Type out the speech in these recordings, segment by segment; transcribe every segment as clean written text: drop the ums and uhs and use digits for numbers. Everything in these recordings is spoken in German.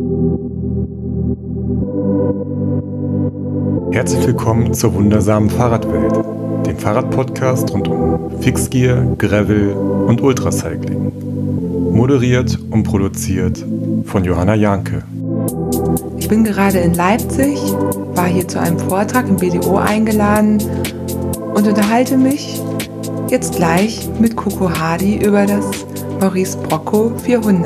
Herzlich willkommen zur wundersamen Fahrradwelt, dem Fahrradpodcast rund um Fixgear, Gravel und Ultracycling. Moderiert und produziert von Johanna Janke. Ich bin gerade in Leipzig, war hier zu einem Vortrag im BDO eingeladen und unterhalte mich jetzt gleich mit Coco Hardy über das Maurice Brocco 400.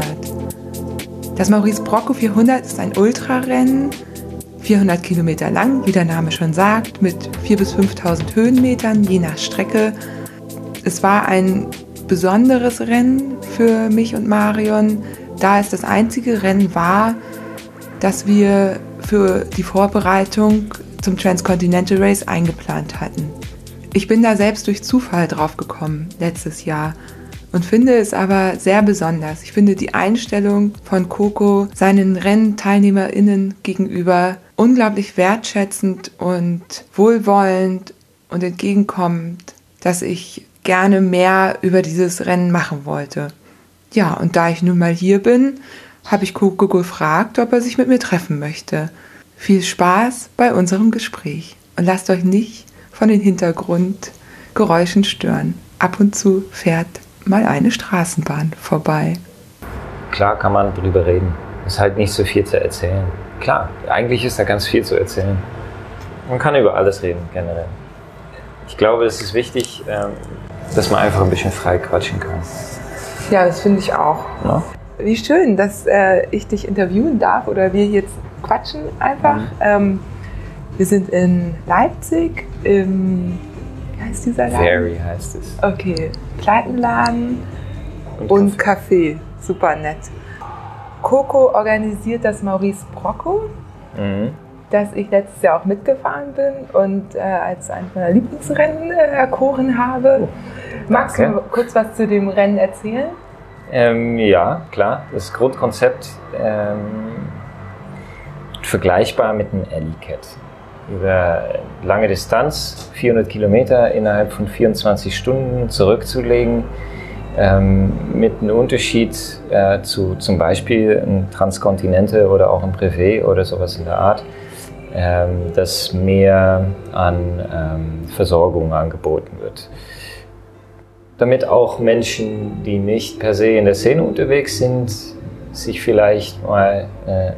Das Maurice Brocco 400 ist ein Ultrarennen, 400 Kilometer lang, wie der Name schon sagt, mit 4.000 bis 5.000 Höhenmetern, je nach Strecke. Es war ein besonderes Rennen für mich und Marion, da es das einzige Rennen war, das wir für die Vorbereitung zum Transcontinental Race eingeplant hatten. Ich bin da selbst durch Zufall drauf gekommen, letztes Jahr, und finde es aber sehr besonders. Ich finde die Einstellung von Coco seinen RennteilnehmerInnen gegenüber unglaublich wertschätzend und wohlwollend und entgegenkommend, dass ich gerne mehr über dieses Rennen machen wollte. Ja, und da ich nun mal hier bin, habe ich Coco gefragt, ob er sich mit mir treffen möchte. Viel Spaß bei unserem Gespräch und lasst euch nicht von den Hintergrundgeräuschen stören. Ab und zu fährt mal eine Straßenbahn vorbei. Klar kann man drüber reden. Ist halt nicht so viel zu erzählen. Klar, eigentlich ist da ganz viel zu erzählen. Man kann über alles reden, generell. Ich glaube, es ist wichtig, dass man einfach ein bisschen frei quatschen kann. Ja, das finde ich auch. Ja? Wie schön, dass ich dich interviewen darf oder wir jetzt quatschen einfach. Wir sind in Leipzig wie heißt dieser Laden? Very heißt es. Okay, Plattenladen und Café. Super nett. Coco organisiert das Maurice Brocco, das ich letztes Jahr auch mitgefahren bin und als eines meiner Lieblingsrennen erkoren habe. Magst du kurz was zu dem Rennen erzählen? Ja, klar. Das Grundkonzept vergleichbar mit einem Alley-Cat. Über lange Distanz, 400 Kilometer innerhalb von 24 Stunden zurückzulegen, mit einem Unterschied zu zum Beispiel ein Transcontinental oder auch ein Privé oder sowas in der Art, dass mehr an Versorgung angeboten wird. Damit auch Menschen, die nicht per se in der Szene unterwegs sind, sich vielleicht mal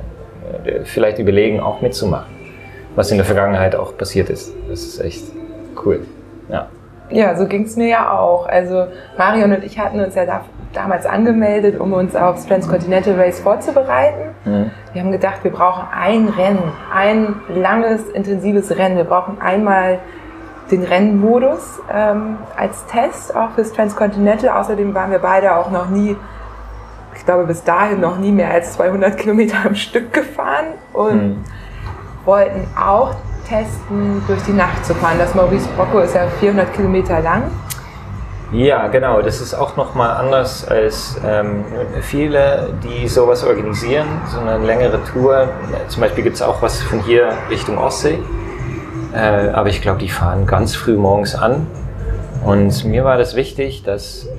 überlegen, auch mitzumachen. Was in der Vergangenheit auch passiert ist. Das ist echt cool. Ja, ja, so ging es mir ja auch. Also Marion und ich hatten uns ja damals angemeldet, um uns aufs Transcontinental Race vorzubereiten. Wir haben gedacht, wir brauchen ein Rennen, ein langes, intensives Rennen. Wir brauchen einmal den Rennmodus als Test, auch fürs Transcontinental. Außerdem waren wir beide auch noch nie, ich glaube bis dahin noch nie mehr als 200 Kilometer am Stück gefahren und wollten auch testen, durch die Nacht zu fahren. Das Maurice Brocco ist ja 400 Kilometer lang. Ja, genau. Das ist auch nochmal anders als viele, die sowas organisieren, so eine längere Tour. Zum Beispiel gibt es auch was von hier Richtung Ostsee. Aber ich glaube, die fahren ganz früh morgens an. Und mir war das wichtig, dass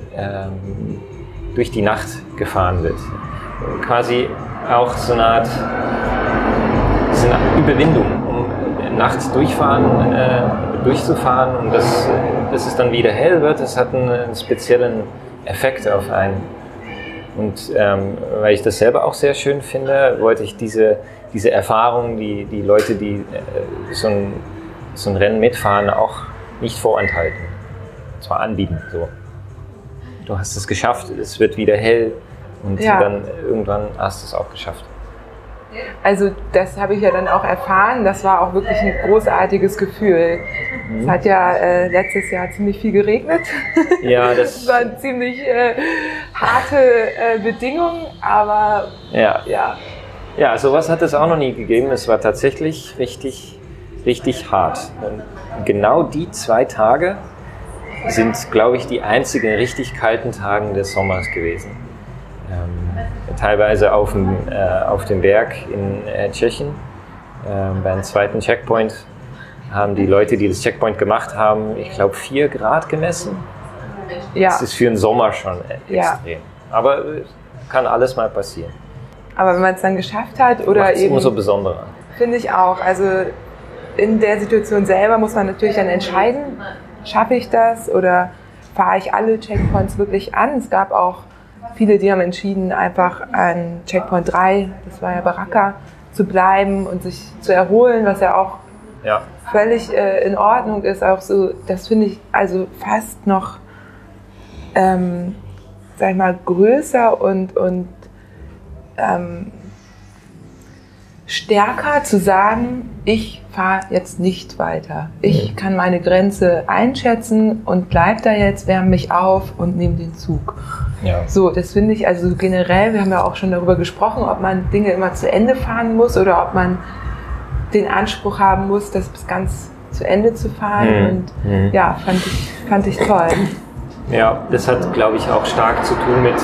durch die Nacht gefahren wird. Quasi auch so eine Art Überwindung, um nachts durchzufahren und dass es dann wieder hell wird. Das hat einen speziellen Effekt auf einen. Und weil ich das selber auch sehr schön finde, wollte ich diese Erfahrung, die Leute, die so ein Rennen mitfahren, auch nicht vorenthalten. Zwar anbieten. So. Du hast es geschafft, es wird wieder hell und dann irgendwann hast du es auch geschafft. Also das habe ich ja dann auch erfahren, das war auch wirklich ein großartiges Gefühl. Es hat ja letztes Jahr ziemlich viel geregnet. Ja, das waren ziemlich harte Bedingungen, aber ja, sowas hat es auch noch nie gegeben. Es war tatsächlich richtig, richtig hart. Und genau die 2 Tage sind, glaube ich, die einzigen richtig kalten Tagen des Sommers gewesen. Teilweise auf dem Berg in Tschechien. Beim zweiten Checkpoint haben die Leute, die das Checkpoint gemacht haben, ich glaube 4 Grad gemessen. Ja. Das ist für den Sommer schon extrem. Aber kann alles mal passieren. Aber wenn man es dann geschafft hat oder macht's eben... umso besonderer. Finde ich auch. Also in der Situation selber muss man natürlich dann entscheiden, schaffe ich das oder fahre ich alle Checkpoints wirklich an. Es gab auch viele, die haben entschieden, einfach an Checkpoint 3, das war ja Baraka, zu bleiben und sich zu erholen, was ja auch völlig in Ordnung ist. Auch so, das finde ich also fast noch, sag ich mal, größer und stärker zu sagen, ich fahre jetzt nicht weiter. Ich kann meine Grenze einschätzen und bleib da jetzt, wärme mich auf und nehme den Zug. Ja. So, das finde ich, also generell, wir haben ja auch schon darüber gesprochen, ob man Dinge immer zu Ende fahren muss oder ob man den Anspruch haben muss, das bis ganz zu Ende zu fahren. Und ja, fand ich toll. Ja, das hat, glaube ich, auch stark zu tun mit,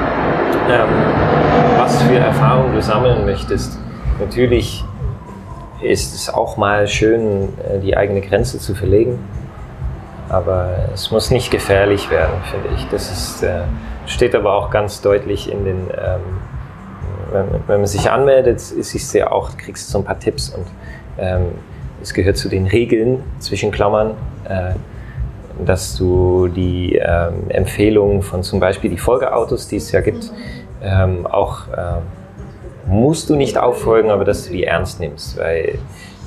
was für Erfahrungen du sammeln möchtest. Natürlich ist es auch mal schön, die eigene Grenze zu verlegen, aber es muss nicht gefährlich werden, finde ich. Das ist, steht aber auch ganz deutlich in den, wenn man sich anmeldet, ist ja auch, kriegst du so ein paar Tipps und es gehört zu den Regeln, zwischen Klammern, dass du die Empfehlungen von zum Beispiel die Folgeautos, die es ja gibt, auch musst du nicht auffolgen, aber dass du die ernst nimmst, weil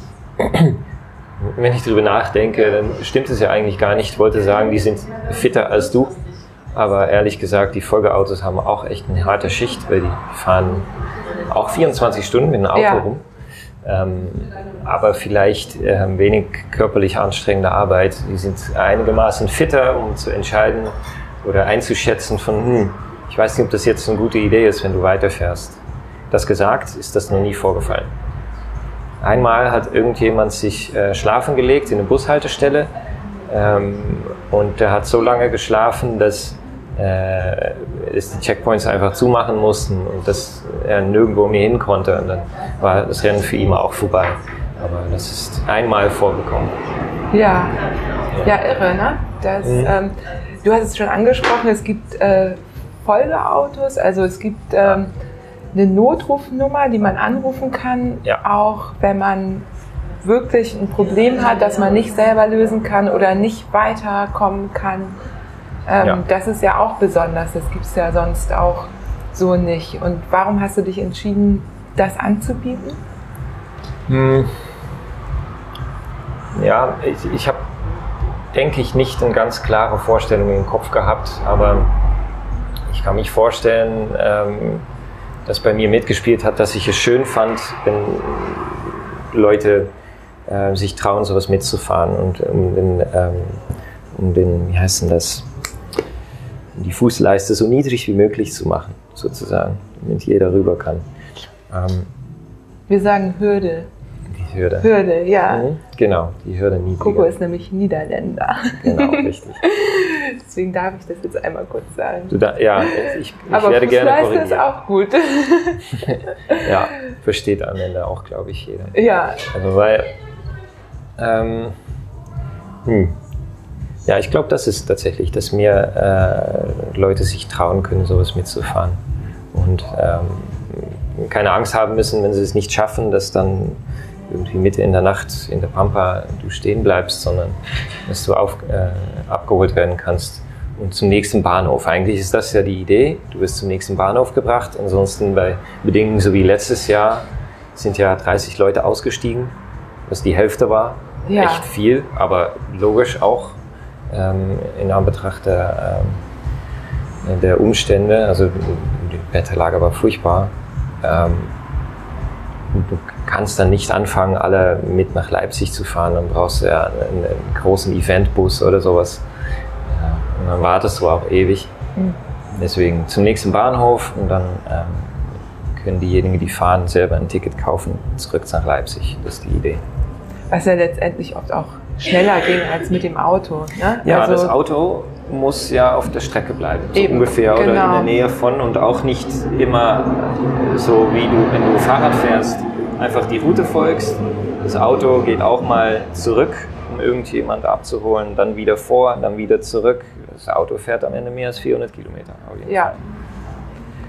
wenn ich darüber nachdenke, dann stimmt es ja eigentlich gar nicht. Ich wollte sagen, die sind fitter als du, aber ehrlich gesagt, die Folgeautos haben auch echt eine harte Schicht, weil die fahren auch 24 Stunden mit einem Auto rum, aber vielleicht wenig körperlich anstrengende Arbeit. Die sind einigermaßen fitter, um zu entscheiden oder einzuschätzen von, ich weiß nicht, ob das jetzt eine gute Idee ist, wenn du weiterfährst. Das gesagt, ist das noch nie vorgefallen. Einmal hat irgendjemand sich schlafen gelegt in eine Bushaltestelle und der hat so lange geschlafen, dass die Checkpoints einfach zumachen mussten und dass er nirgendwo mehr hin konnte. Und dann war das Rennen für ihn auch vorbei. Aber das ist einmal vorgekommen. Ja, irre, ne? Das, du hast es schon angesprochen, es gibt Folgeautos, also es gibt eine Notrufnummer, die man anrufen kann, auch wenn man wirklich ein Problem hat, das man nicht selber lösen kann oder nicht weiterkommen kann. Das ist ja auch besonders, das gibt es ja sonst auch so nicht. Und warum hast du dich entschieden, das anzubieten? Ja, ich habe, denke ich, nicht eine ganz klare Vorstellung im Kopf gehabt, aber ich kann mich vorstellen, das bei mir mitgespielt hat, dass ich es schön fand, wenn Leute sich trauen, sowas mitzufahren und um den, wie heißt denn das, die Fußleiste so niedrig wie möglich zu machen, sozusagen, damit jeder rüber kann. Wir sagen Hürde. Die Hürde. Hürde, ja. Genau, die Hürde niedriger. Coco ist nämlich Niederländer. Genau, richtig. Deswegen darf ich das jetzt einmal kurz sagen. Ich werde gerne korrigieren. Aber ist auch gut. Ja, versteht am Ende auch, glaube ich, jeder. Ja. Also weil, ja, ich glaube, das ist tatsächlich, dass mehr Leute sich trauen können, sowas mitzufahren und keine Angst haben müssen, wenn sie es nicht schaffen, dass dann irgendwie Mitte in der Nacht in der Pampa du stehen bleibst, sondern dass du abgeholt werden kannst und zum nächsten Bahnhof. Eigentlich ist das ja die Idee. Du wirst zum nächsten Bahnhof gebracht. Ansonsten bei Bedingungen so wie letztes Jahr sind ja 30 Leute ausgestiegen, was die Hälfte war. Ja. Echt viel, aber logisch auch in Anbetracht der Umstände. Also die Wetterlage war furchtbar. Du kannst dann nicht anfangen, alle mit nach Leipzig zu fahren. Dann brauchst du ja einen großen Eventbus oder sowas. Und dann wartest du auch ewig. Deswegen zum nächsten Bahnhof und dann können diejenigen, die fahren, selber ein Ticket kaufen, zurück nach Leipzig. Das ist die Idee. Was ja letztendlich oft auch schneller ging als mit dem Auto. Ne? Ja, also das Auto muss ja auf der Strecke bleiben, so ungefähr, oder in der Nähe von, und auch nicht immer so wie du, wenn du Fahrrad fährst, einfach die Route folgst. Das Auto geht auch mal zurück, um irgendjemand abzuholen, dann wieder vor, dann wieder zurück. Das Auto fährt am Ende mehr als 400 Kilometer. Ja.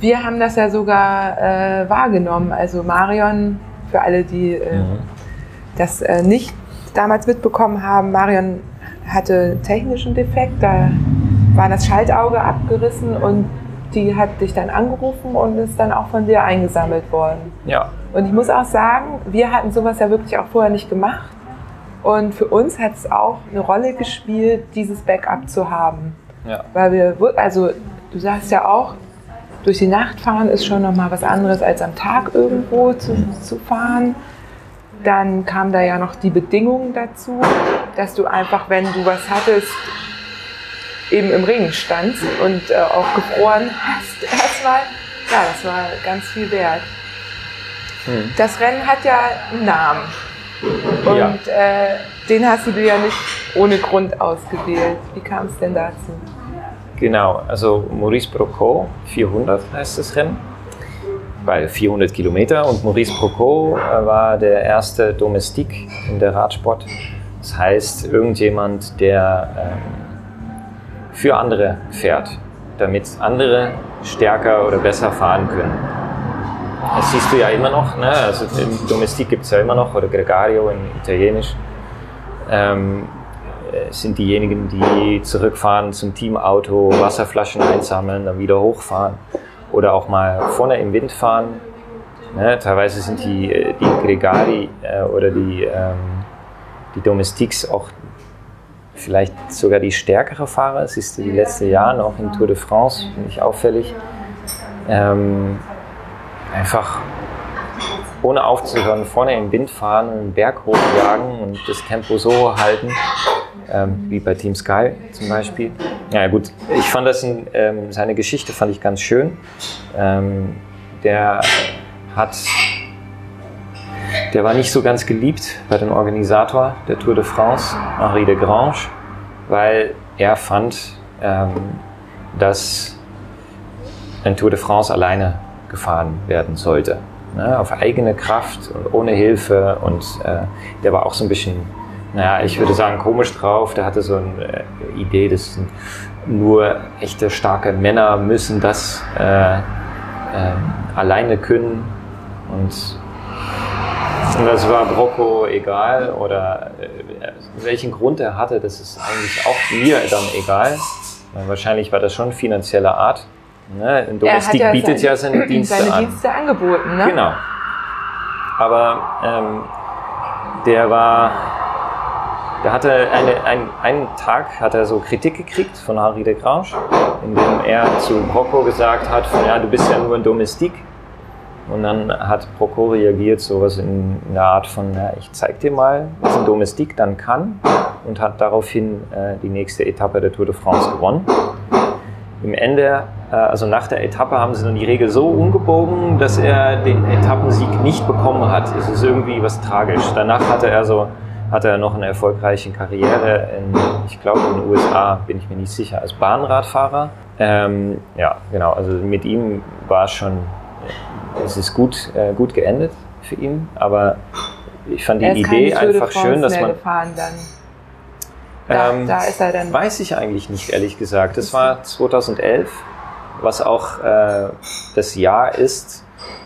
Wir haben das ja sogar wahrgenommen. Also Marion, für alle, die das nicht damals mitbekommen haben, Marion hatte einen technischen Defekt, da war das Schaltauge abgerissen und die hat dich dann angerufen und ist dann auch von dir eingesammelt worden. Ja. Und ich muss auch sagen, wir hatten sowas ja wirklich auch vorher nicht gemacht. Und für uns hat es auch eine Rolle gespielt, dieses Backup zu haben. Ja. Weil wir, also du sagst ja auch, durch die Nacht fahren ist schon nochmal was anderes als am Tag irgendwo zu fahren. Dann kam da ja noch die Bedingung dazu, dass du einfach, wenn du was hattest, eben im Regen standst und auch gefroren hast erstmal. Ja, das war ganz viel wert. Das Rennen hat ja einen Namen. Und den hast du dir ja nicht ohne Grund ausgewählt. Wie kam es denn dazu? Genau, also Maurice Brocco 400 heißt das Rennen, weil 400 Kilometer und Maurice Brocco war der erste Domestique in der Radsport. Das heißt, irgendjemand, der für andere fährt, damit andere stärker oder besser fahren können. Das siehst du ja immer noch, ne? Also im Domestique gibt es ja immer noch, oder Gregario in Italienisch. Sind diejenigen, die zurückfahren zum Teamauto, Wasserflaschen einsammeln, dann wieder hochfahren oder auch mal vorne im Wind fahren. Ne? Teilweise sind die Gregari oder die Domestiques auch vielleicht sogar die stärkere Fahrer. Das ist die letzten Jahre auch in Tour de France, finde ich auffällig. Einfach ohne aufzuhören, vorne im Wind fahren, einen Berg hochjagen und das Tempo so halten, wie bei Team Sky zum Beispiel. Ja gut, ich fand das seine Geschichte fand ich ganz schön. Der war nicht so ganz geliebt bei dem Organisator der Tour de France, Henri Desgrange, weil er fand, dass ein Tour de France alleine gefahren werden sollte. Ne, auf eigene Kraft und ohne Hilfe und der war auch so ein bisschen, naja, ich würde sagen komisch drauf, der hatte so eine Idee, dass nur echte starke Männer müssen das alleine können und das war Brocco egal oder welchen Grund er hatte, das ist eigentlich auch mir dann egal, weil wahrscheinlich war das schon finanzieller Art. Ne, ein Domestique bietet ja seine Dienste angeboten, ne? Genau. Aber der hatte einen Tag hat er so Kritik gekriegt von Henri Desgrange, indem er zu Brocco gesagt hat, ja, du bist ja nur ein Domestique. Und dann hat Brocco reagiert, sowas in der Art von, ja, ich zeig dir mal, was ein Domestique dann kann, und hat daraufhin die nächste Etappe der Tour de France gewonnen. Im Ende, also nach der Etappe, haben sie dann die Regel so umgebogen, dass er den Etappensieg nicht bekommen hat. Es ist irgendwie was tragisch. Danach hatte er noch eine erfolgreiche Karriere ich glaube in den USA, bin ich mir nicht sicher, als Bahnradfahrer. Ja, genau, also mit ihm war es ist gut geendet für ihn, aber ich fand die Idee einfach schön, dass man... Da ist er dann. Weiß ich eigentlich nicht, ehrlich gesagt. Das war 2011, was auch das Jahr ist.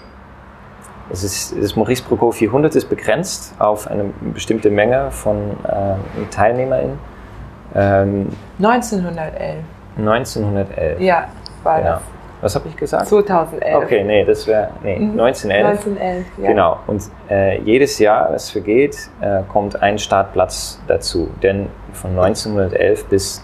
Das Maurice Brocco 400 ist begrenzt auf eine bestimmte Menge von TeilnehmerInnen. 1911. 1911. Ja, war das. Was habe ich gesagt? 2011. Okay, nee, das wäre 1911. 1911, ja. Genau. Und jedes Jahr, das vergeht, kommt ein Startplatz dazu. Denn von 1911 bis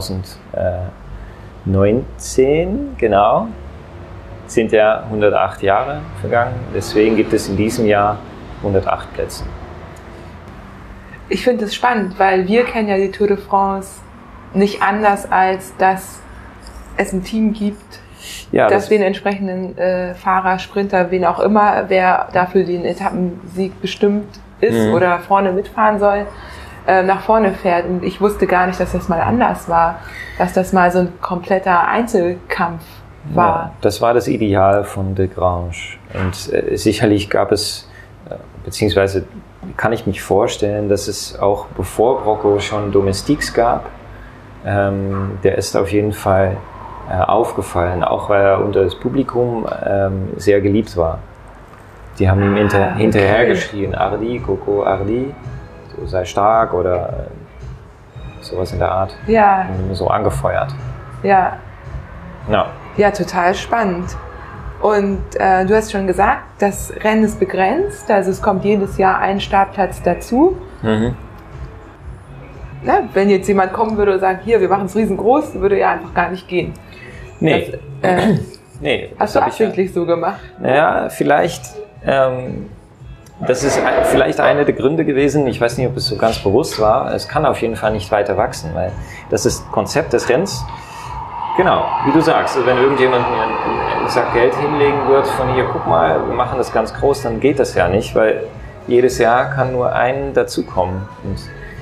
2019, genau, sind ja 108 Jahre vergangen. Deswegen gibt es in diesem Jahr 108 Plätze. Ich finde es spannend, weil wir kennen ja die Tour de France nicht anders, als dass es ein Team gibt, ja, dass den entsprechenden Fahrer, Sprinter, wen auch immer, wer dafür den Etappensieg bestimmt ist oder vorne mitfahren soll, nach vorne fährt. Und ich wusste gar nicht, dass das mal anders war, dass das mal so ein kompletter Einzelkampf war. Ja, das war das Ideal von Desgrange. Und sicherlich gab es, beziehungsweise kann ich mich vorstellen, dass es auch bevor Brocco schon Domestiques gab. Der ist auf jeden Fall aufgefallen, auch weil er unter das Publikum sehr geliebt war. Die haben ihm hinterher geschrien, Ardi, Coco, Ardi, so sei stark oder sowas in der Art. Ja. Und so angefeuert. Ja. Ja. Ja, total spannend. Und du hast schon gesagt, das Rennen ist begrenzt, also es kommt jedes Jahr ein Startplatz dazu. Mhm. Ja, wenn jetzt jemand kommen würde und sagen, hier, wir machen es riesengroß, würde ja einfach gar nicht gehen. Nee. Nee. Hast du absichtlich so gemacht? Naja, vielleicht, das ist vielleicht einer der Gründe gewesen, ich weiß nicht, ob es so ganz bewusst war, es kann auf jeden Fall nicht weiter wachsen, weil das ist das Konzept des Rennens. Genau, wie du sagst, wenn irgendjemand mir einen Sack Geld hinlegen wird von hier, guck mal, wir machen das ganz groß, dann geht das ja nicht, weil jedes Jahr kann nur ein dazukommen. Und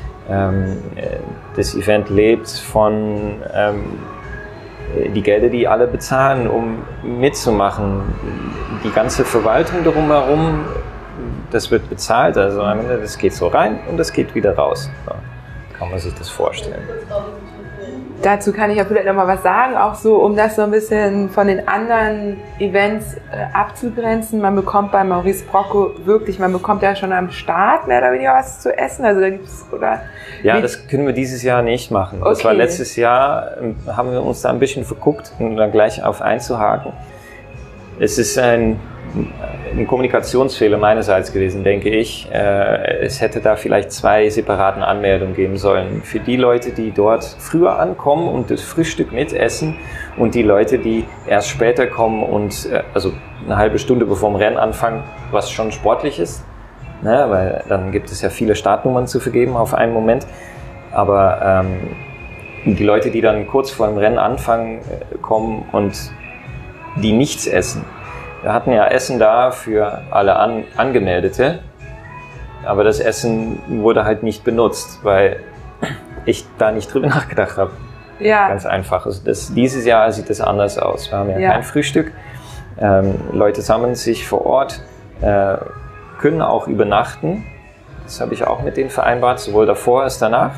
das Event lebt von die Gelder, die alle bezahlen, um mitzumachen. Die ganze Verwaltung drumherum, das wird bezahlt, also am Ende, das geht so rein und das geht wieder raus. So kann man sich das vorstellen. Dazu kann ich ja vielleicht noch mal was sagen, auch so, um das so ein bisschen von den anderen Events abzugrenzen. Man bekommt bei Maurice Brocco wirklich, man bekommt ja schon am Start mehr oder weniger was zu essen. Also da gibt's, oder? Ja, das können wir dieses Jahr nicht machen. Okay. Das war letztes Jahr, haben wir uns da ein bisschen verguckt, um dann gleich auf einzuhaken. Es ist ein Kommunikationsfehler meinerseits gewesen, denke ich. Es hätte da vielleicht 2 separaten Anmeldungen geben sollen. Für die Leute, die dort früher ankommen und das Frühstück mitessen und die Leute, die erst später kommen und also eine halbe Stunde bevor dem Rennen anfangen, was schon sportlich ist, ne? Weil dann gibt es ja viele Startnummern zu vergeben auf einen Moment. Aber die Leute, die dann kurz vor dem Rennen anfangen, kommen und die nichts essen. Wir hatten ja Essen da für alle Angemeldete, aber das Essen wurde halt nicht benutzt, weil ich da nicht drüber nachgedacht habe. Ja. Ganz einfach. Also dieses Jahr sieht das anders aus. Wir haben ja kein Frühstück. Leute sammeln sich vor Ort, können auch übernachten. Das habe ich auch mit denen vereinbart, sowohl davor als danach.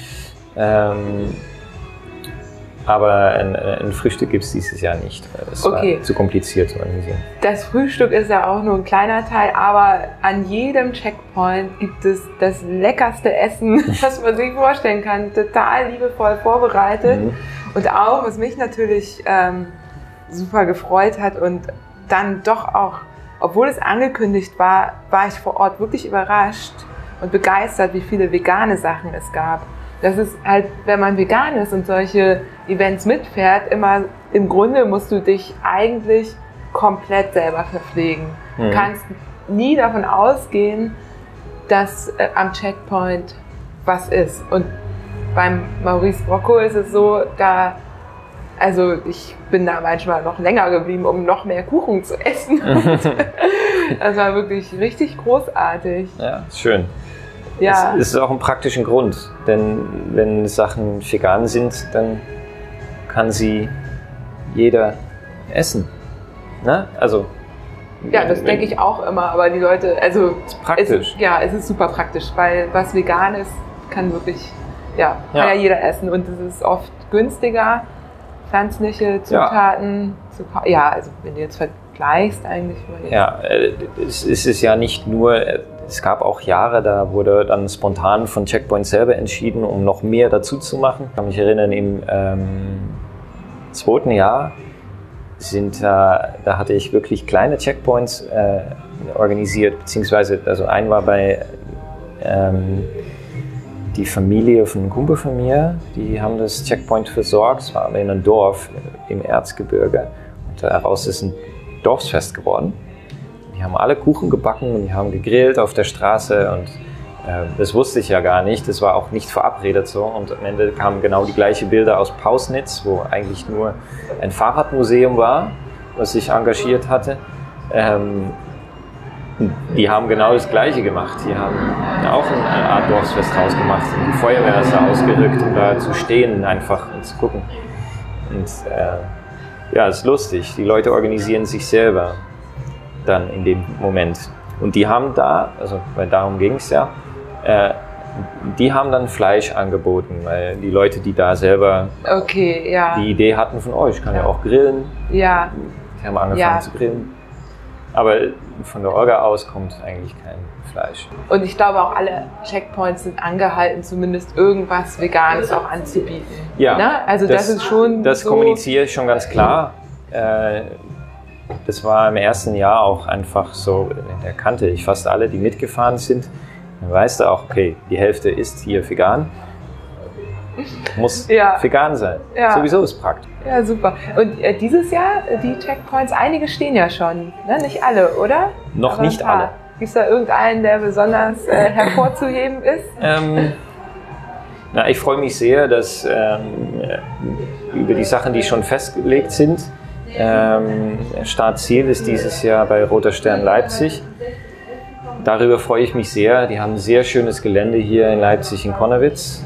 Aber ein Frühstück gibt es dieses Jahr nicht, weil das war zu kompliziert zu organisieren. Das Frühstück ist ja auch nur ein kleiner Teil, aber an jedem Checkpoint gibt es das leckerste Essen, was man sich vorstellen kann. Total liebevoll vorbereitet. Mhm. Und auch, was mich natürlich super gefreut hat und dann doch auch, obwohl es angekündigt war, war ich vor Ort wirklich überrascht und begeistert, wie viele vegane Sachen es gab. Das ist halt, wenn man vegan ist und solche Events mitfährt, immer im Grunde musst du dich eigentlich komplett selber verpflegen. Du kannst nie davon ausgehen, dass am Checkpoint was ist. Und beim Maurice Brocco ist es so, also ich bin da manchmal noch länger geblieben, um noch mehr Kuchen zu essen. Das war wirklich richtig großartig. Ja, schön. Ja. Es ist auch ein praktischen Grund, denn wenn Sachen vegan sind, dann kann sie jeder essen. Ne? Also, ja, das denke ich auch immer, aber die Leute, also ist praktisch. Es ist super praktisch, weil was vegan ist, kann wirklich, kann ja jeder essen und es ist oft günstiger, pflanzliche Zutaten zu kaufen. Ja, also wenn du jetzt vergleichst eigentlich. Ja, es ist ja nicht nur, es gab auch Jahre, da wurde dann spontan von Checkpoint selber entschieden, um noch mehr dazu zu machen. Ich kann mich erinnern, im 2. Jahr da hatte ich wirklich kleine Checkpoints organisiert, beziehungsweise also ein war bei die Familie von einem Kumpel von mir, die haben das Checkpoint versorgt. Es war in einem Dorf im Erzgebirge und daraus ist ein Dorfsfest geworden. Die haben alle Kuchen gebacken und die haben gegrillt auf der Straße und das wusste ich ja gar nicht. Das war auch nicht verabredet so und am Ende kamen genau die gleichen Bilder aus Pausnitz, wo eigentlich nur ein Fahrradmuseum war, was ich engagiert hatte. Die haben genau das Gleiche gemacht. Die haben auch eine Art Dorfsfest rausgemacht. Und die Feuerwehr ist da ausgerückt, um da zu stehen einfach und zu gucken. Und ja, es ist lustig. Die Leute organisieren sich selber dann in dem Moment. Und die haben da, also weil darum ging es ja, Die haben dann Fleisch angeboten, weil die Leute, die da selber die Idee hatten von, ich kann ja auch grillen. Ja. Die haben angefangen zu grillen. Aber von der Orga aus kommt eigentlich kein Fleisch. Und ich glaube auch alle Checkpoints sind angehalten, zumindest irgendwas Veganes auch anzubieten. Ja, ne? Also das ist schon das so kommuniziere ich schon ganz klar. Das war im ersten Jahr auch einfach so, da kannte ich fast alle, die mitgefahren sind. Dann weißt du auch, okay, die Hälfte ist hier vegan. Muss vegan sein. Ja. Sowieso ist praktisch. Ja, super. Und dieses Jahr, die Checkpoints, einige stehen ja schon, ne? Nicht alle, oder? Noch aber nicht alle. Gibt es da irgendeinen, der besonders hervorzuheben ist? Ich freue mich sehr, dass über die Sachen, die schon festgelegt sind, Startziel ist dieses Jahr bei Roter Stern Leipzig. Darüber freue ich mich sehr. Die haben ein sehr schönes Gelände hier in Leipzig in Connewitz.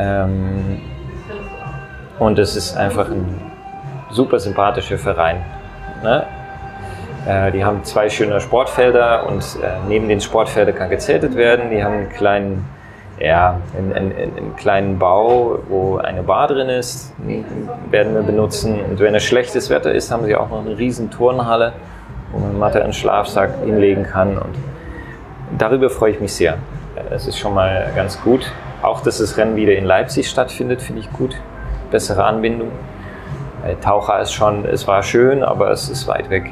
Und es ist einfach ein super sympathischer Verein. Ne? Die haben 2 schöne Sportfelder und neben den Sportfeldern kann gezeltet werden. Die haben einen kleinen Bau, wo eine Bar drin ist, werden wir benutzen. Und wenn es schlechtes Wetter ist, haben sie auch noch eine riesen Turnhalle, wo man Matte und Schlafsack hinlegen kann. Und darüber freue ich mich sehr. Das ist schon mal ganz gut. Auch, dass das Rennen wieder in Leipzig stattfindet, finde ich gut. Bessere Anbindung. Taucher es war schön, aber es ist weit weg.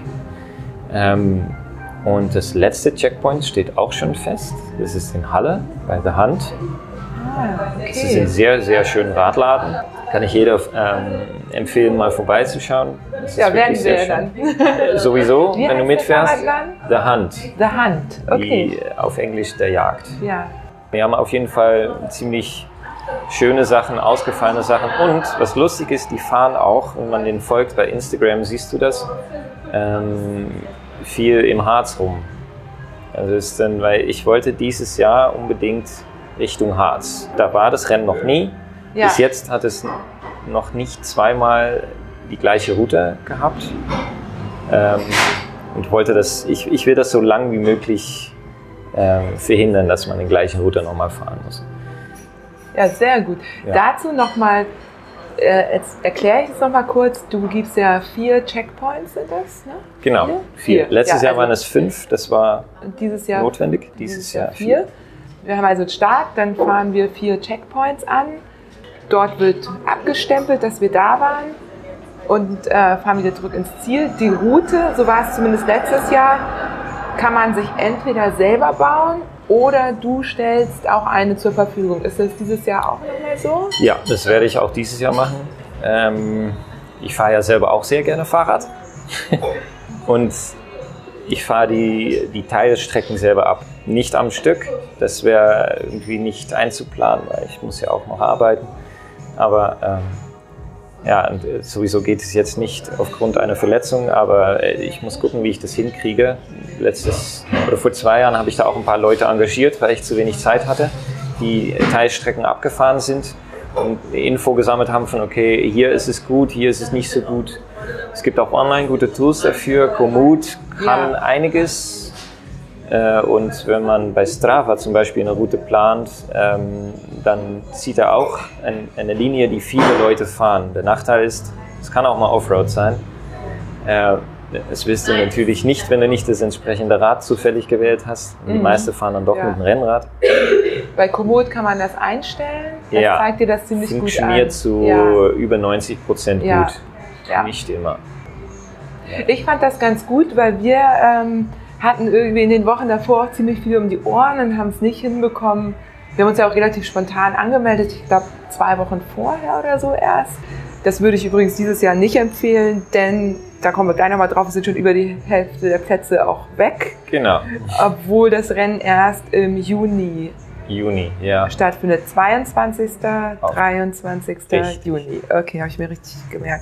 Und das letzte Checkpoint steht auch schon fest. Das ist in Halle bei The Hunt. Okay. Das ist ein sehr, sehr schöner Radladen. Kann ich jeder empfehlen, mal vorbeizuschauen. Ja, werden wir dann. Sowieso, Wie wenn du mitfährst. The Hunt. The Hunt, okay. Die auf Englisch der Jagd. Ja. Wir haben auf jeden Fall ziemlich schöne Sachen, ausgefallene Sachen. Und was lustig ist, die fahren auch, wenn man den folgt bei Instagram, siehst du das, viel im Harz rum. Also ist dann, weil ich wollte dieses Jahr unbedingt Richtung Harz. Da war das Rennen noch nie. Ja. Bis jetzt hat es noch nicht zweimal die gleiche Route gehabt. Und wollte das, ich will das so lang wie möglich verhindern, dass man den gleichen Route nochmal fahren muss. Ja, sehr gut. Ja. Dazu nochmal, jetzt erkläre ich es nochmal kurz, du gibst ja 4 Checkpoints, sind das, ne? Genau, 4. Letztes Jahr waren es 5, das war dieses Jahr, notwendig. Dieses Jahr 4. Wir haben also einen Start, dann fahren wir 4 Checkpoints an. Dort wird abgestempelt, dass wir da waren und fahren wieder zurück ins Ziel. Die Route, so war es zumindest letztes Jahr, kann man sich entweder selber bauen oder du stellst auch eine zur Verfügung. Ist das dieses Jahr auch nochmal so? Ja, das werde ich auch dieses Jahr machen. Ich fahre ja selber auch sehr gerne Fahrrad und ich fahre die Teilstrecken selber ab. Nicht am Stück, das wäre irgendwie nicht einzuplanen, weil ich muss ja auch noch arbeiten. Aber sowieso geht es jetzt nicht aufgrund einer Verletzung, aber ich muss gucken, wie ich das hinkriege. Vor 2 Jahren habe ich da auch ein paar Leute engagiert, weil ich zu wenig Zeit hatte, die Teilstrecken abgefahren sind und Info gesammelt haben von, okay, hier ist es gut, hier ist es nicht so gut. Es gibt auch online gute Tools dafür. Komoot kann einiges. Und wenn man bei Strava zum Beispiel eine Route plant, dann sieht er auch eine Linie, die viele Leute fahren. Der Nachteil ist, es kann auch mal Offroad sein. Das willst du natürlich nicht, wenn du nicht das entsprechende Rad zufällig gewählt hast. Und die meisten fahren dann doch mit dem Rennrad. Bei Komoot kann man das einstellen. Das zeigt dir das ziemlich gut an. Funktioniert zu über 90% gut. Ja. Nicht immer. Ich fand das ganz gut, weil wir hatten irgendwie in den Wochen davor auch ziemlich viel um die Ohren und haben es nicht hinbekommen. Wir haben uns ja auch relativ spontan angemeldet, ich glaube 2 Wochen vorher oder so erst. Das würde ich übrigens dieses Jahr nicht empfehlen, denn da kommen wir gleich nochmal drauf, es sind schon über die Hälfte der Plätze auch weg. Genau. Obwohl das Rennen erst im Juni stattfindet. 22. 23. Richtig. Juni. Okay, habe ich mir richtig gemerkt.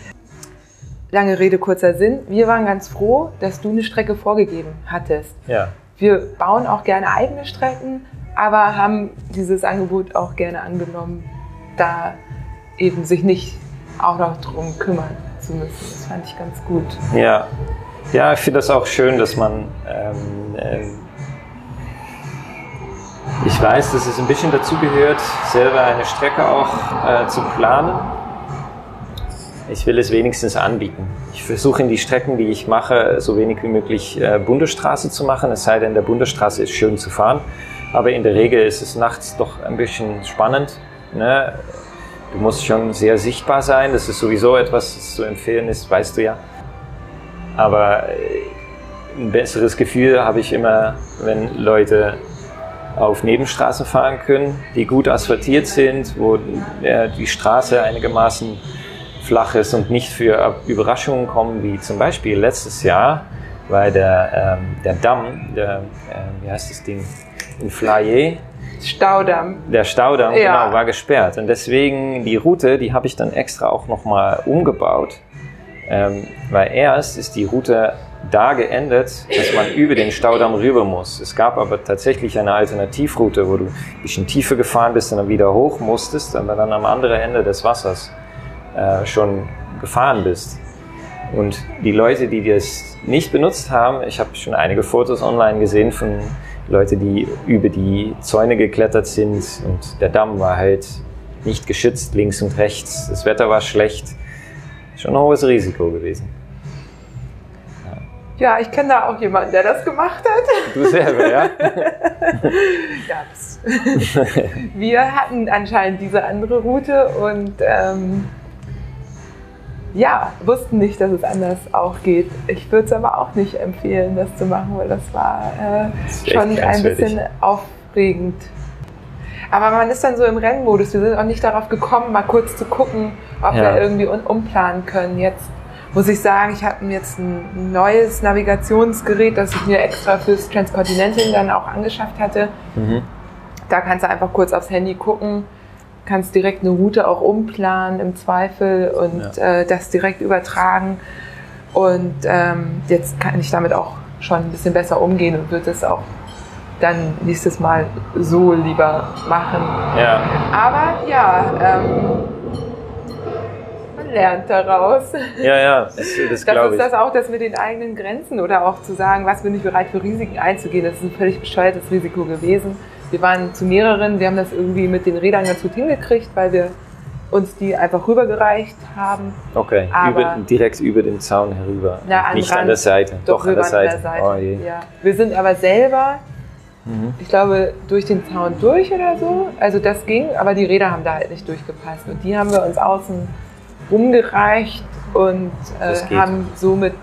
Lange Rede, kurzer Sinn. Wir waren ganz froh, dass du eine Strecke vorgegeben hattest. Ja. Wir bauen auch gerne eigene Strecken, aber haben dieses Angebot auch gerne angenommen, da eben sich nicht auch noch drum kümmern zu müssen. Das fand ich ganz gut. Ja, ich finde das auch schön, dass man Ich weiß, dass es ein bisschen dazu gehört, selber eine Strecke auch zu planen. Ich will es wenigstens anbieten. Ich versuche in die Strecken, die ich mache, so wenig wie möglich Bundesstraße zu machen, es sei denn, der Bundesstraße ist schön zu fahren. Aber in der Regel ist es nachts doch ein bisschen spannend. Ne? Du musst schon sehr sichtbar sein, das ist sowieso etwas, das zu empfehlen ist, weißt du ja. Aber ein besseres Gefühl habe ich immer, wenn Leute auf Nebenstraßen fahren können, die gut asphaltiert sind, wo die Straße einigermaßen flach ist und nicht für Überraschungen kommen, wie zum Beispiel letztes Jahr, weil der Damm, wie heißt das Ding, in Flayet, Staudamm. Der Staudamm, ja. Genau, war gesperrt. Und deswegen die Route, die habe ich dann extra auch nochmal umgebaut, weil erst ist die Route da geendet, dass man über den Staudamm rüber muss. Es gab aber tatsächlich eine Alternativroute, wo du ein bisschen tiefer gefahren bist und dann wieder hoch musstest, aber dann am anderen Ende des Wassers schon gefahren bist. Und die Leute, die das nicht benutzt haben, ich habe schon einige Fotos online gesehen von Leuten, die über die Zäune geklettert sind und der Damm war halt nicht geschützt links und rechts. Das Wetter war schlecht. Schon ein hohes Risiko gewesen. Ja, ich kenne da auch jemanden, der das gemacht hat. Du selber, ja? Ja, wir hatten anscheinend diese andere Route und wussten nicht, dass es anders auch geht. Ich würde es aber auch nicht empfehlen, das zu machen, weil das war schon ein bisschen aufregend. Aber man ist dann so im Rennmodus. Wir sind auch nicht darauf gekommen, mal kurz zu gucken, ob wir irgendwie umplanen können. Jetzt muss ich sagen, ich habe jetzt ein neues Navigationsgerät, das ich mir extra fürs Transcontinental dann auch angeschafft hatte. Mhm. Da kannst du einfach kurz aufs Handy gucken, kannst direkt eine Route auch umplanen im Zweifel und das direkt übertragen. Und jetzt kann ich damit auch schon ein bisschen besser umgehen und würde es auch dann nächstes Mal so lieber machen. Ja. Aber man lernt daraus. Ja, das glaube ich. Das ist das auch, das mit den eigenen Grenzen oder auch zu sagen, was bin ich bereit für Risiken einzugehen. Das ist ein völlig bescheuertes Risiko gewesen. Wir waren zu mehreren, wir haben das irgendwie mit den Rädern ganz gut hingekriegt, weil wir uns die einfach rübergereicht haben. Okay, direkt über den Zaun herüber, nicht an der Seite. Doch an der Seite. Oh je. Ja. Wir sind aber selber, ich glaube, durch den Zaun durch oder so. Also das ging, aber die Räder haben da halt nicht durchgepasst. Und die haben wir uns außen rumgereicht und haben somit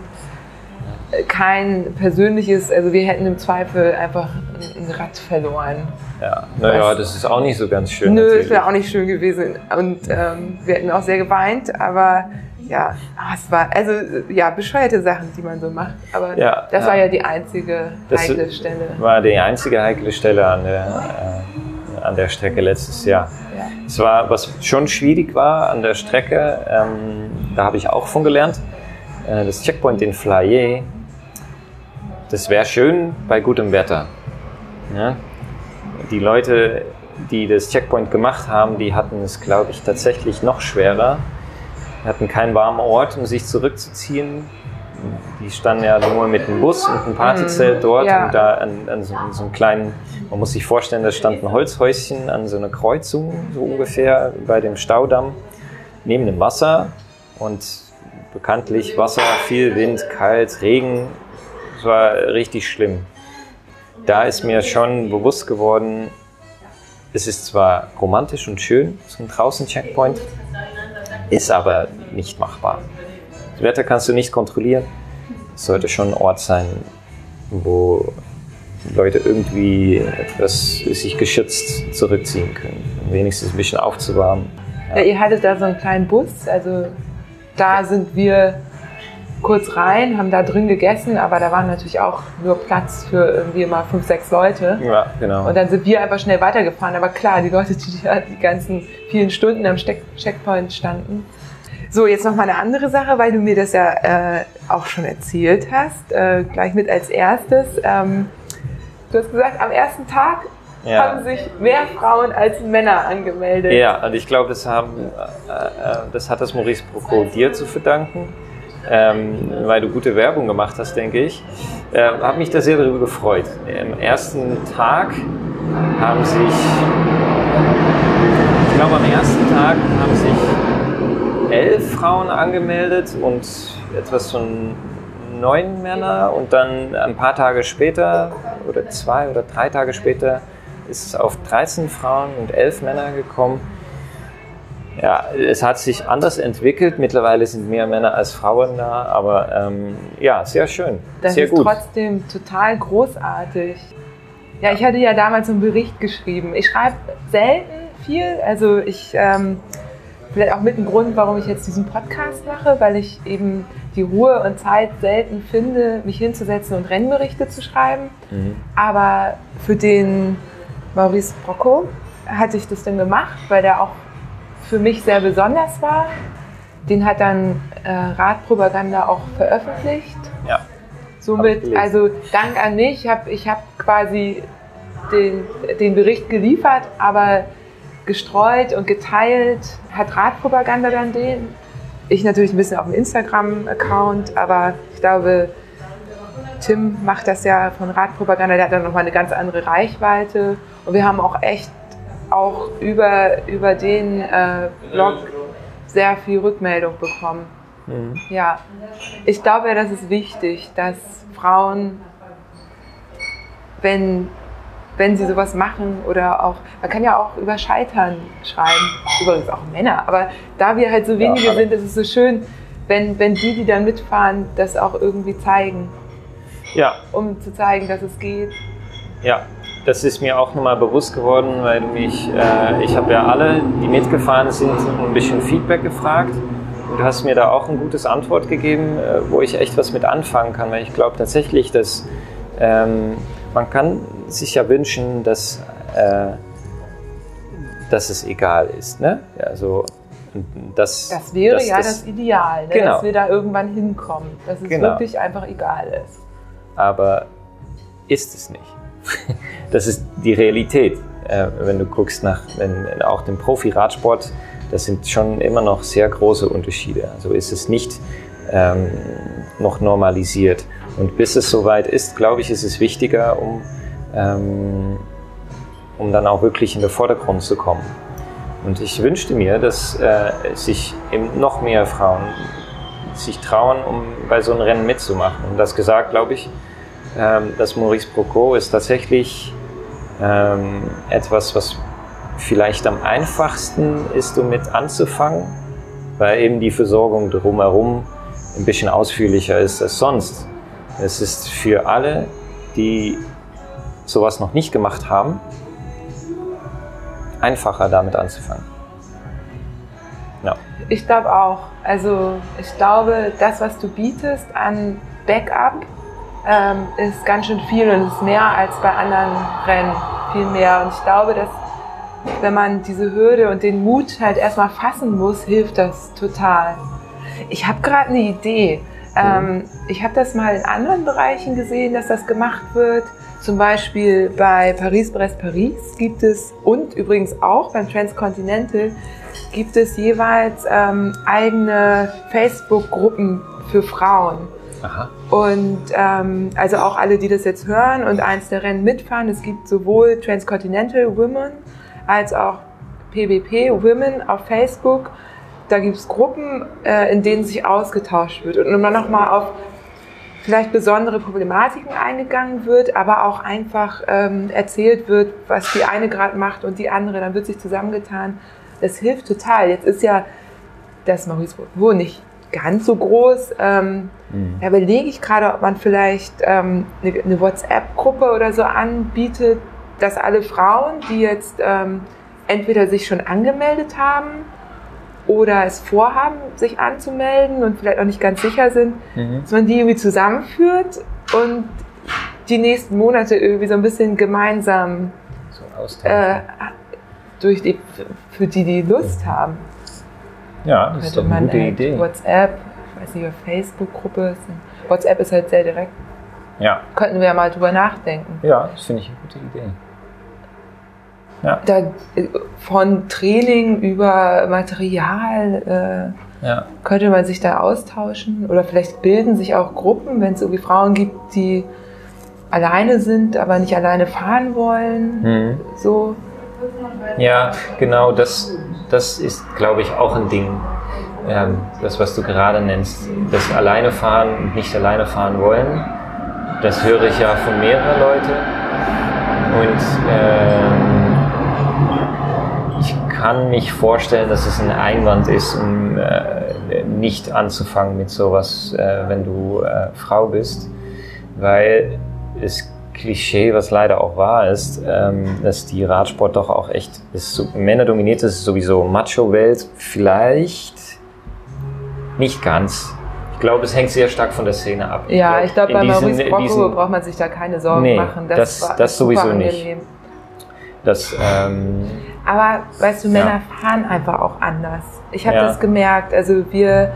kein persönliches, also wir hätten im Zweifel einfach ein Rad verloren. Ja, naja, das ist auch nicht so ganz schön. Nö, das wäre auch nicht schön gewesen. Und wir hätten auch sehr geweint, aber ja, es war, also ja, bescheuerte Sachen, die man so macht. Aber das war ja die einzige heikle Stelle. War die einzige heikle Stelle an der Strecke letztes Jahr. Ja. Es war, was schon schwierig war an der Strecke, da habe ich auch von gelernt, das Checkpoint in Flayet, das wäre schön bei gutem Wetter. Ja? Die Leute, die das Checkpoint gemacht haben, die hatten es, glaube ich, tatsächlich noch schwerer. Die hatten keinen warmen Ort, um sich zurückzuziehen. Die standen ja nur mit einem Bus und einem Partyzelt dort und da an so einem kleinen, man muss sich vorstellen, da stand ein Holzhäuschen an so einer Kreuzung, so ungefähr bei dem Staudamm, neben dem Wasser und bekanntlich Wasser, viel Wind, kalt, Regen, es war richtig schlimm. Da ist mir schon bewusst geworden, es ist zwar romantisch und schön, so ein Draußen-Checkpoint, ist aber nicht machbar. Das Wetter kannst du nicht kontrollieren. Es sollte schon ein Ort sein, wo Leute irgendwie etwas sich geschützt zurückziehen können, um wenigstens ein bisschen aufzuwärmen. Ja, ihr hattet da so einen kleinen Bus, also da sind wir kurz rein, haben da drin gegessen, aber da war natürlich auch nur Platz für irgendwie mal 5, 6 Leute. Ja, genau. Und dann sind wir einfach schnell weitergefahren. Aber klar, die Leute, die die ganzen vielen Stunden am Checkpoint standen. So, jetzt noch mal eine andere Sache, weil du mir das ja auch schon erzählt hast. Gleich mit als erstes. Du hast gesagt, am ersten Tag haben sich mehr Frauen als Männer angemeldet. Ja, und ich glaube, das hat das Maurice Brocco dir zu verdanken. weil du gute Werbung gemacht hast, denke ich. Habe mich da sehr darüber gefreut. Am ersten Tag haben sich 11 Frauen angemeldet und etwas von 9 Männer, und dann ein paar Tage später oder 2 oder 3 Tage später ist es auf 13 Frauen und 11 Männer gekommen. Ja, es hat sich anders entwickelt. Mittlerweile sind mehr Männer als Frauen da, aber ja, sehr schön. Das sehr ist gut. Trotzdem total großartig. Ja, ich hatte ja damals einen Bericht geschrieben. Ich schreibe selten viel, also vielleicht auch mit ein Grund, warum ich jetzt diesen Podcast mache, weil ich eben die Ruhe und Zeit selten finde, mich hinzusetzen und Rennberichte zu schreiben. Aber für den Maurice Brocco hatte ich das dann gemacht, weil der auch für mich sehr besonders war. Den hat dann Radpropaganda auch veröffentlicht. Ja. Somit, also Dank an mich, ich hab quasi den Bericht geliefert, aber gestreut und geteilt hat Radpropaganda dann den. Ich natürlich ein bisschen auf dem Instagram-Account, aber ich glaube, Tim macht das ja von Radpropaganda, der hat dann nochmal eine ganz andere Reichweite. Und wir haben auch echt über den Blog sehr viel Rückmeldung bekommen. Ja, ich glaube, das ist wichtig, dass Frauen, wenn sie sowas machen oder auch, man kann ja auch über Scheitern schreiben, übrigens auch Männer, aber da wir halt so wenige sind, ist es so schön, wenn die dann mitfahren, das auch irgendwie zeigen. Ja. Um zu zeigen, dass es geht. Ja, das ist mir auch nochmal bewusst geworden, weil ich habe ja alle, die mitgefahren sind, ein bisschen Feedback gefragt. Und du hast mir da auch eine gute Antwort gegeben, wo ich echt was mit anfangen kann, weil ich glaube tatsächlich, dass man kann sich ja wünschen, dass es egal ist, ne? Also, das wäre das Ideal, ne? Genau. Dass wir da irgendwann hinkommen, dass es wirklich einfach egal ist. Aber ist es nicht. Das ist die Realität. Wenn du guckst nach auch dem Profi-Radsport, das sind schon immer noch sehr große Unterschiede. Also ist es nicht noch normalisiert. Und bis es soweit ist, glaube ich, ist es wichtiger, um dann auch wirklich in den Vordergrund zu kommen. Und ich wünschte mir, dass sich eben noch mehr Frauen sich trauen, um bei so einem Rennen mitzumachen. Und das gesagt, glaube ich, dass Maurice Brocco ist tatsächlich etwas, was vielleicht am einfachsten ist, um mit anzufangen, weil eben die Versorgung drumherum ein bisschen ausführlicher ist als sonst. Es ist für alle, die sowas noch nicht gemacht haben, einfacher damit anzufangen. Ja. Ich glaube auch. Also ich glaube, das, was du bietest an Backup, ist ganz schön viel und ist mehr als bei anderen Rennen, viel mehr. Und ich glaube, dass wenn man diese Hürde und den Mut halt erstmal fassen muss, hilft das total. Ich habe gerade eine Idee. Ich habe das mal in anderen Bereichen gesehen, dass das gemacht wird. Zum Beispiel bei Paris-Brest-Paris gibt es, und übrigens auch beim Transcontinental, gibt es jeweils eigene Facebook-Gruppen für Frauen. Aha. Und also auch alle, die das jetzt hören und eins der Rennen mitfahren, es gibt sowohl Transcontinental Women als auch PBP Women auf Facebook. Da gibt es Gruppen, in denen sich ausgetauscht wird und immer noch mal auf vielleicht besondere Problematiken eingegangen wird, aber auch einfach erzählt wird, was die eine gerade macht und die andere, dann wird sich zusammengetan. Das hilft total. Jetzt ist ja das Maurice Brocco nicht ganz so groß. Da überlege ich gerade, ob man vielleicht eine WhatsApp-Gruppe oder so anbietet, dass alle Frauen, die jetzt entweder sich schon angemeldet haben oder es vorhaben, sich anzumelden und vielleicht auch nicht ganz sicher sind, dass man die irgendwie zusammenführt und die nächsten Monate irgendwie so ein bisschen gemeinsam so austauschen. Für die Lust haben. Ja, das ist doch eine gute Idee. WhatsApp, ich weiß nicht, über Facebook-Gruppe. WhatsApp ist halt sehr direkt. Ja. Könnten wir ja mal drüber nachdenken. Ja, das finde ich eine gute Idee. Ja. Da, von Training über Material, Ja. Könnte man sich da austauschen? Oder vielleicht bilden sich auch Gruppen, wenn es irgendwie Frauen gibt, die alleine sind, aber nicht alleine fahren wollen. So. Ja, genau, das ist, glaube ich, auch ein Ding. Das, was du gerade nennst, das alleine fahren und nicht alleine fahren wollen, das höre ich ja von mehreren Leuten. Und ich kann mich vorstellen, dass es ein Einwand ist, um nicht anzufangen mit sowas, wenn du Frau bist, weil das Klischee, was leider auch wahr ist, dass die Radsport doch auch echt männerdominiert ist, sowieso Macho-Welt, vielleicht nicht ganz. Ich glaube, es hängt sehr stark von der Szene ab. Ja, ich glaube, bei Maurice Brocco braucht man sich da keine Sorgen machen. Das sowieso nicht. Aber, weißt du, Männer fahren einfach auch anders. Ich habe das gemerkt. Also wir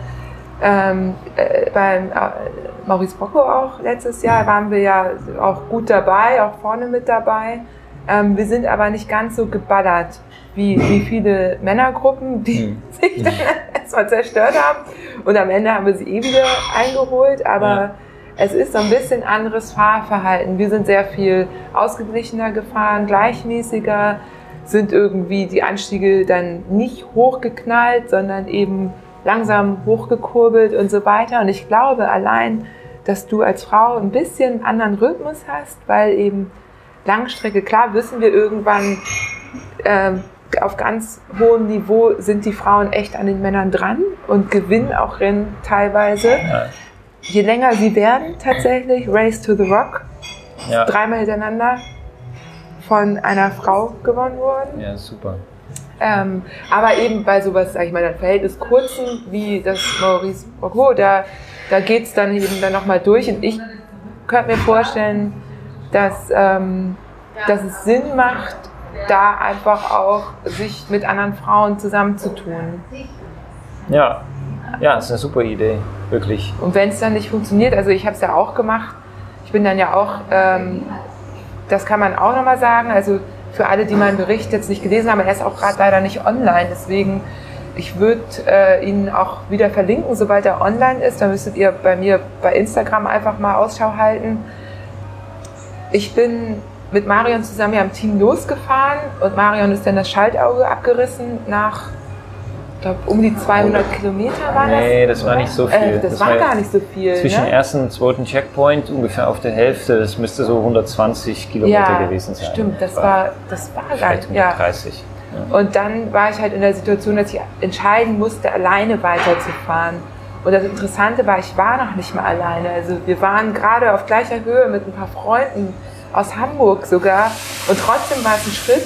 beim Maurice Brocco auch letztes Jahr waren wir ja auch gut dabei, auch vorne mit dabei. Wir sind aber nicht ganz so geballert wie viele Männergruppen, die sich dann erstmal zerstört haben. Und am Ende haben wir sie wieder eingeholt. Aber es ist so ein bisschen anderes Fahrverhalten. Wir sind sehr viel ausgeglichener gefahren, gleichmäßiger, sind irgendwie die Anstiege dann nicht hochgeknallt, sondern eben langsam hochgekurbelt und so weiter. Und ich glaube allein, dass du als Frau ein bisschen einen anderen Rhythmus hast, weil eben Langstrecke, klar wissen wir irgendwann, auf ganz hohem Niveau sind die Frauen echt an den Männern dran und gewinnen auch Rennen teilweise. Ja. Je länger sie werden tatsächlich, Race to the Rock, 3-mal hintereinander von einer Frau gewonnen worden. Ja, super. Aber eben bei sowas, sag ich mal, Verhältnis kurzen wie das Maurice Brocco, da geht es dann eben dann nochmal durch. Und ich könnte mir vorstellen, dass es Sinn macht, da einfach auch sich mit anderen Frauen zusammenzutun. Ja, das ist eine super Idee, wirklich. Und wenn es dann nicht funktioniert, also ich habe es ja auch gemacht, ich bin dann ja auch, das kann man auch nochmal sagen, also für alle, die meinen Bericht jetzt nicht gelesen haben, er ist auch gerade leider nicht online, deswegen ich würde ihn auch wieder verlinken, sobald er online ist, dann müsstet ihr bei mir bei Instagram einfach mal Ausschau halten. Ich bin mit Marion zusammen am Team losgefahren und Marion ist dann das Schaltauge abgerissen nach, ich glaube, um die 200 Kilometer war das. Nee, das war nicht so viel. Das war gar nicht so viel. Zwischen ersten und zweiten Checkpoint ungefähr auf der Hälfte, das müsste so 120 Kilometer gewesen sein. Stimmt, das war gar nicht. 130. Ja. Und dann war ich halt in der Situation, dass ich entscheiden musste, alleine weiterzufahren. Und das Interessante war, ich war noch nicht mal alleine. Also wir waren gerade auf gleicher Höhe mit ein paar Freunden aus Hamburg sogar. Und trotzdem war es ein Schritt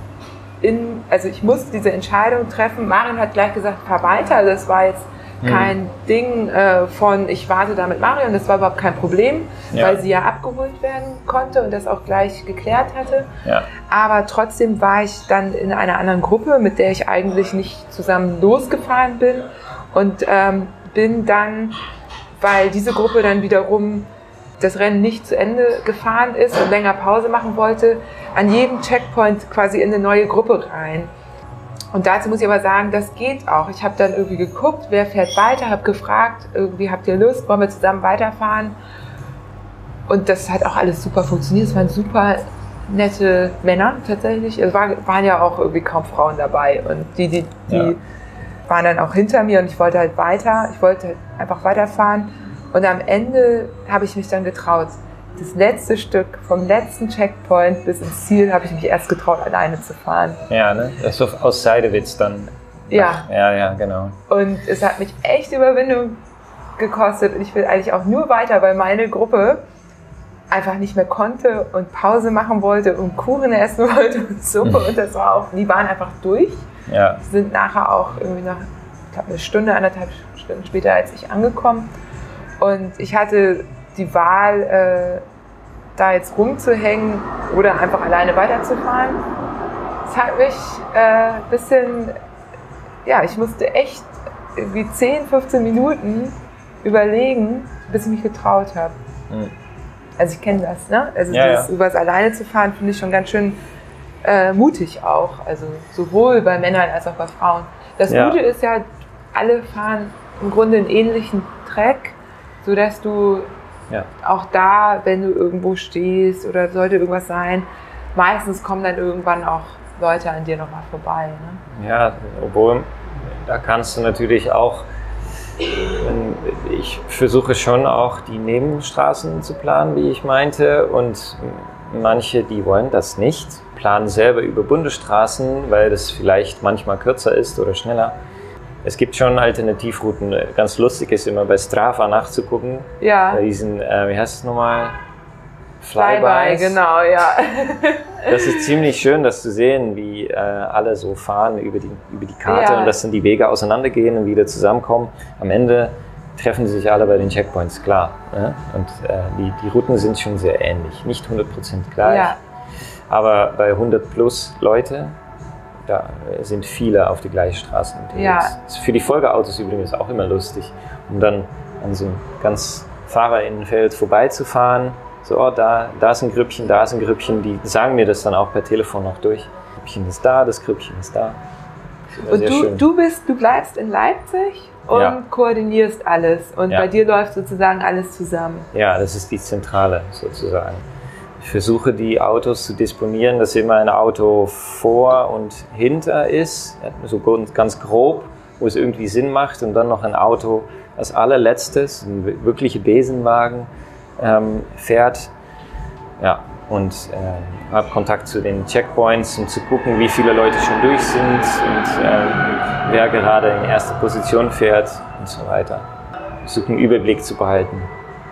also ich musste diese Entscheidung treffen. Marion hat gleich gesagt, fahr weiter. Also das war jetzt kein Ding von, ich warte da mit Marion. Das war überhaupt kein Problem, weil sie ja abgeholt werden konnte und das auch gleich geklärt hatte. Ja. Aber trotzdem war ich dann in einer anderen Gruppe, mit der ich eigentlich nicht zusammen losgefahren bin. Und bin dann, weil diese Gruppe dann wiederum das Rennen nicht zu Ende gefahren ist und länger Pause machen wollte, an jedem Checkpoint quasi in eine neue Gruppe rein. Und dazu muss ich aber sagen, das geht auch. Ich habe dann irgendwie geguckt, wer fährt weiter, habe gefragt, irgendwie habt ihr Lust, wollen wir zusammen weiterfahren? Und das hat auch alles super funktioniert. Es waren super nette Männer tatsächlich. Es waren ja auch irgendwie kaum Frauen dabei. Und die waren dann auch hinter mir und ich wollte halt einfach weiterfahren. Und am Ende habe ich mich dann getraut. Das letzte Stück vom letzten Checkpoint bis ins Ziel habe ich mich erst getraut, alleine zu fahren. Ja, ne? Das ist so aus Seidewitz dann. Ja, genau. Und es hat mich echt Überwindung gekostet. Und ich will eigentlich auch nur weiter, weil meine Gruppe einfach nicht mehr konnte und Pause machen wollte und Kuchen essen wollte und Suppe. Und das war auch, die waren einfach durch. Ja. Sind nachher auch irgendwie nach, ich glaube, eine Stunde, 1,5 Stunden später als ich angekommen. Und ich hatte die Wahl, da jetzt rumzuhängen oder einfach alleine weiterzufahren. Es hat mich ein bisschen, ich musste echt irgendwie 10, 15 Minuten überlegen, bis ich mich getraut habe. Mhm. Also ich kenne das, ne? Also übers alleine zu fahren, finde ich schon ganz schön mutig auch. Also sowohl bei Männern als auch bei Frauen. Das Gute ist ja, alle fahren im Grunde einen ähnlichen Track, sodass du auch da, wenn du irgendwo stehst oder sollte irgendwas sein, meistens kommen dann irgendwann auch Leute an dir nochmal vorbei. Ne? Ja, obwohl, da kannst du natürlich auch, ich versuche schon auch die Nebenstraßen zu planen, wie ich meinte, und manche, die wollen das nicht, planen selber über Bundesstraßen, weil das vielleicht manchmal kürzer ist oder schneller. Es gibt schon Alternativrouten. Ganz lustig ist immer bei Strava nachzugucken. Ja. Bei diesen, wie heißt es nochmal? Flyby, genau, ja. Das ist ziemlich schön, das zu sehen, wie alle so fahren über die Karte und dass dann die Wege auseinandergehen und wieder zusammenkommen. Am Ende treffen sie sich alle bei den Checkpoints, klar. Ne? Und die Routen sind schon sehr ähnlich. Nicht 100% gleich, aber bei 100 plus Leute, da sind viele auf die gleiche Straße unterwegs. Ja. Das ist für die Folgeautos übrigens auch immer lustig, um dann an so einem ganz Fahrerinnenfeld vorbeizufahren. So, oh, da ist ein Grüppchen, da ist ein Grüppchen. Die sagen mir das dann auch per Telefon noch durch. Das Grüppchen ist da, das Grüppchen ist da. Und du bleibst in Leipzig und koordinierst alles. Und bei dir läuft sozusagen alles zusammen. Ja, das ist die Zentrale sozusagen. Ich versuche die Autos zu disponieren, dass immer ein Auto vor und hinter ist, so ganz grob, wo es irgendwie Sinn macht. Und dann noch ein Auto als allerletztes, ein wirklicher Besenwagen, fährt, und habe Kontakt zu den Checkpoints, um zu gucken, wie viele Leute schon durch sind und wer gerade in erster Position fährt und so weiter. Versuche einen Überblick zu behalten.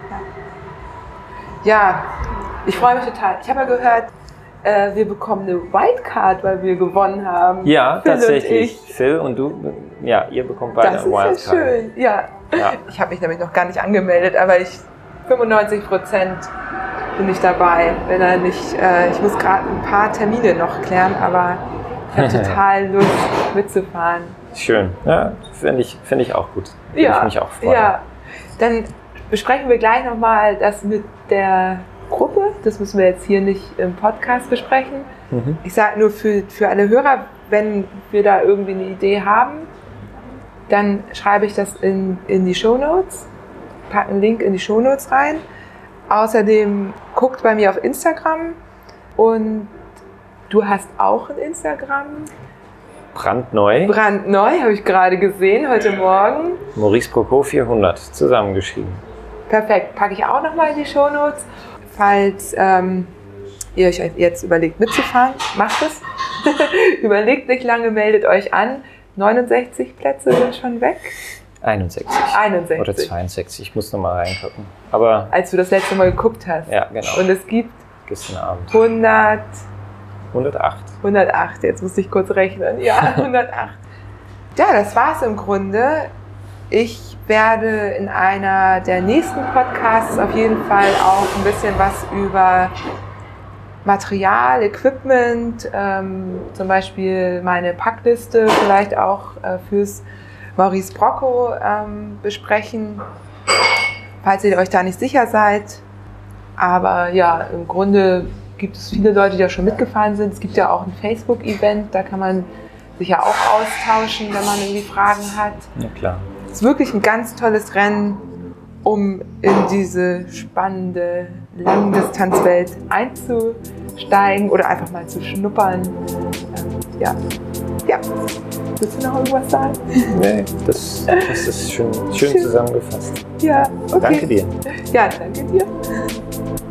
Ja, ich freue mich total. Ich habe ja gehört, wir bekommen eine Wildcard, weil wir gewonnen haben. Ja, Phil tatsächlich. Phil und du, ihr bekommt beide eine Wildcard. Das ist ja schön, ja. Ich habe mich nämlich noch gar nicht angemeldet, aber 95% bin ich dabei, wenn er nicht, ich muss gerade ein paar Termine noch klären, aber ich habe total Lust mitzufahren. Schön, ja, finde ich auch gut. Würde ich mich auch freuen. Ja, dann besprechen wir gleich nochmal das mit der Gruppe, das müssen wir jetzt hier nicht im Podcast besprechen. Ich sage nur für alle Hörer, wenn wir da irgendwie eine Idee haben, dann schreibe ich das in die Shownotes. Pack einen Link in die Shownotes rein. Außerdem guckt bei mir auf Instagram und du hast auch ein Instagram. Brandneu. Brandneu, habe ich gerade gesehen, heute Morgen. Maurice Procot 400, zusammengeschrieben. Perfekt, packe ich auch nochmal in die Shownotes. Falls ihr euch jetzt überlegt mitzufahren, macht es. Überlegt nicht lange, meldet euch an. 69 Plätze sind schon weg. 61. Oder 62, ich muss nochmal reingucken. Aber als du das letzte Mal geguckt hast. Ja, genau. Und es gibt gestern Abend 108, jetzt muss ich kurz rechnen. Ja, 108. Ja, das war's im Grunde. Ich werde in einer der nächsten Podcasts auf jeden Fall auch ein bisschen was über Material, Equipment, zum Beispiel meine Packliste vielleicht auch fürs Maurice Procot besprechen, falls ihr euch da nicht sicher seid. Aber ja, im Grunde gibt es viele Leute, die da schon mitgefahren sind. Es gibt ja auch ein Facebook-Event, da kann man sich ja auch austauschen, wenn man irgendwie Fragen hat. Ja, klar. Es ist wirklich ein ganz tolles Rennen, um in diese spannende Langdistanzwelt einzusteigen oder einfach mal zu schnuppern. Ja. Willst du noch irgendwas sagen? Nee, das ist schön zusammengefasst. Ja, okay. Danke dir. Ja, danke dir.